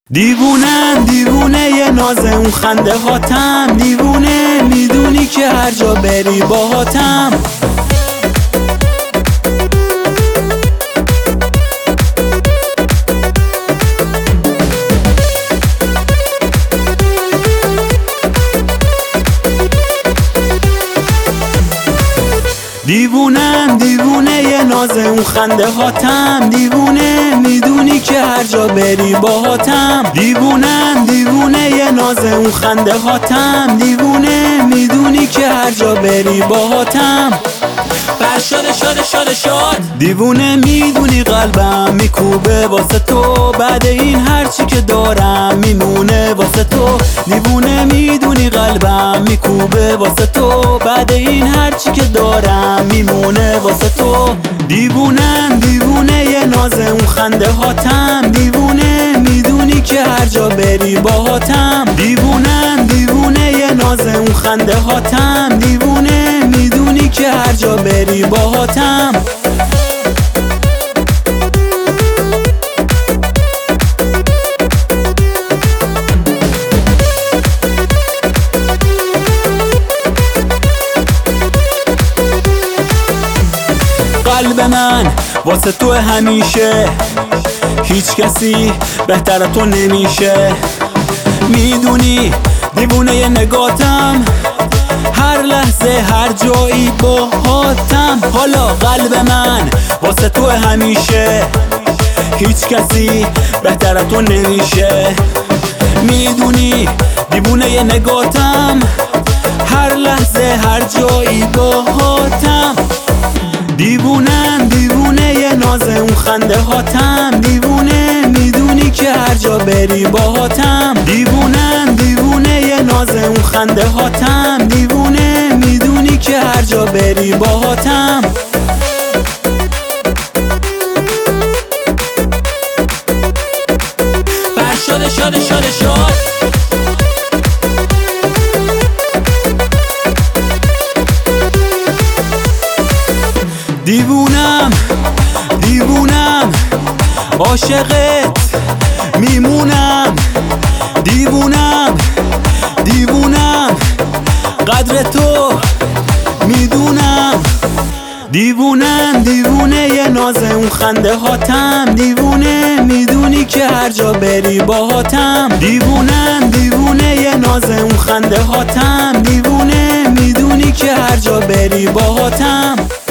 دیوونم دیوونه یه ناز اون خنده هاتم، دیوونه میدونی که هر جا بری باهاتم. دیوونم دیوونه یه ناز اون خنده هاتم، دیوونه میدونی که هر جا بری باهاتم. دیوونم دیوونه یه ناز اون خنده هاتم، دیوونه میدونی که هر جا بری باهاتم. شاد دیوونه میدونی قلبم میکوبه واسه تو، بعد این هرچی که دارم میمونه واسه تو. دیوونه میدونی قلبم میکوبه واسه تو، بعد این هرچی که دارم میمونه واسه تو. دیوونم دیوونه یه ناز اون خنده هاتم، دیوونه میدونی که هر جا بری باهاتم. دیوونم دیوونه یه ناز اون خنده هاتم، دیوونه میدونی که هر جا بری باهاتم. قلب من واسه تو همیشه، هیچ کسی بهتر تو نمیشه. میدونی دیوونه ی نگاتم، هر لحظه هر جایی باهاتم. حالا قلب من واسه تو همیشه، هیچ کسی بهتر تو نمیشه. میدونی دیوونه ی نگاتم، هر لحظه هر جایی باهاتم. دیوونم دیوونه یه ناز اون خنده هاتم، دیوونه میدونی که هر جا بری باهاتم. دیوونم دیوونه یه ناز اون خنده هاتم، دیوونه میدونی که هر جا بری باهاتم. شاد دیوونم دیوونم عاشقت میمونم. دیوونم دیوونم قدر تو میدونم. دیوونم دیوونه یه ناز اون خنده هاتم، دیوونه میدونی که هر جا بری باهاتم. دیوونم دیوونه یه ناز اون خنده هاتم، دیوونه میدونی که هر جا بری باهاتم.